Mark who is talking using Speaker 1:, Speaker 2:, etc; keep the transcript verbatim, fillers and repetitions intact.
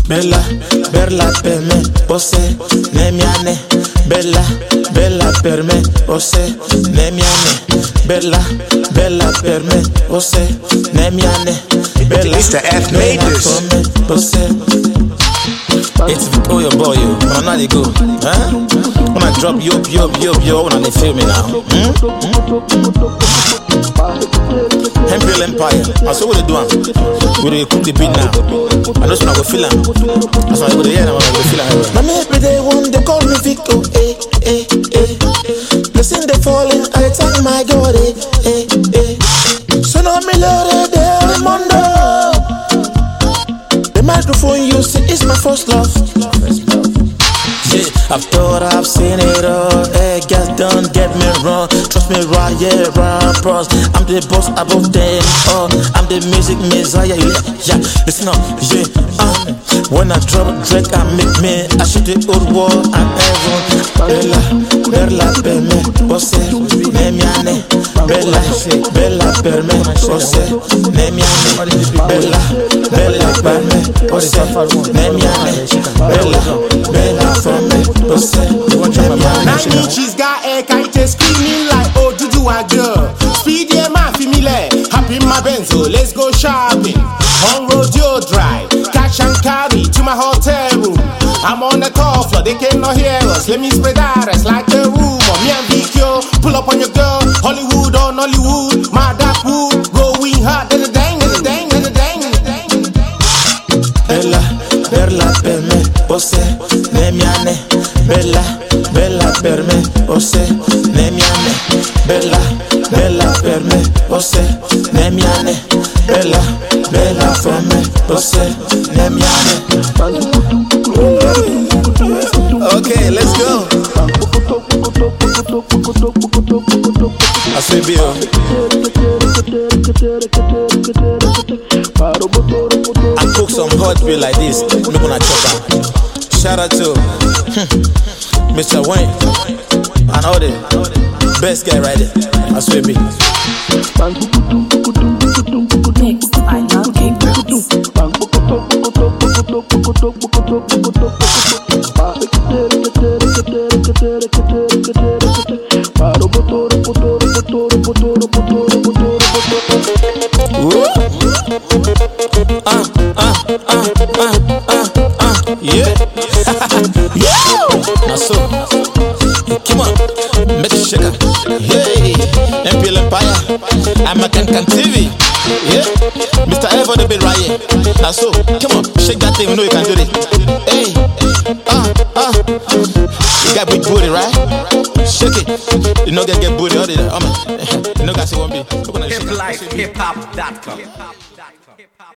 Speaker 1: Bella, bella per me, posse, nemiane. Bella, bella per me, posse, nemiane. Bella, bella per me, posse, nemiane. Bella,
Speaker 2: Mister F made this.
Speaker 1: It's oh your boy, yo. When I'm not go, huh? When I drop yo, yo, yo, yo, when I feel me now. Hmm? Hempel Empire. I saw what they do. We dey cook the beat now. I know some I go feel am. That's why I go there now. I go feel am.
Speaker 3: Now me every day one they call me Vico, eh, eh, eh. Blessing they falling, I thank my God, eh, eh, eh. So now me loaded every Monday. The microphone you see is my first love.
Speaker 1: Yeah, I've thought I've seen it all. Hey, guys, don't get me wrong. Trust me, right, yeah, right, bros. I'm the boss above them all. I'm the music messiah, yeah. Listen up, yeah. Um, when I drop Drake, I make me. I shoot the old wall and everyone. Bella, bella per me, posse, nemiane. Bella, bella per me, posse, nemiane. Bella, bella per me, posse, nemiane. Bella, bella for me, posse, nemiane.
Speaker 2: She's got a kite screaming like oh do do a girl. Speed yeah man familiar. Happy my benzo, let's go shopping. On rodeo drive, catch and carry to my hotel room. I'm on the top floor, they cannot hear us. Let me spread out us like the room. Or me and Vico, pull up on your girl. Hollywood or Nollywood, my dark wood, going hard. Da da dang, da da dang, da da dang, da da dang.
Speaker 1: Bella, bella per me, posse, nemiane. Bella, bella per me, posse, nemiane. Bella, bella per me, posse, nemiane. Bella, bella for me, posse, nemiane. Okay, let's go. I say Bill. I cook some hot meal like this. I'm gonna chop out. Shout out to Mister Wayne and all the best guy right there. I swear be.
Speaker 4: Mixed by Love King Brooks.
Speaker 1: Ah, ah, ah, ah, ah, ah, yeah. Now so, come on, make it shake. Hey, M P L Empire, I'm a Can T V. Yeah, Mister Ever the bit right here. Now so, come on, shake that thing. We know you can do it. Hey, ah, ah, you got big booty, right? Shake it. You know get get booty all the time. You know guys, it won't be.
Speaker 5: hip life hip hop dot com